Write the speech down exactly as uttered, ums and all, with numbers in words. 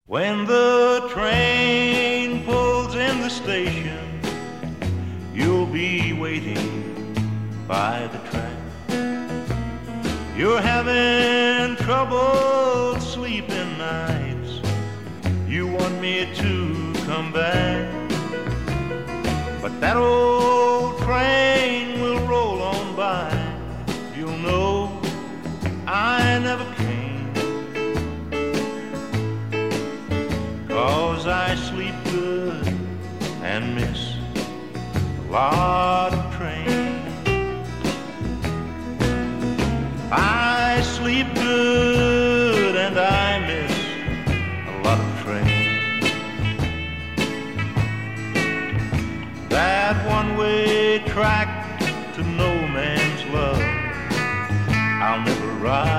When the train pulls in the station, you'll be waiting by the track. You're having trouble sleeping nights. You want me to come back, but that old train will roll on by. You'll know I never came, 'cause I sleep good and miss a lot of trains. I sleep good and I miss a lot of trains. That one-way track to no man's love, I'll never ride.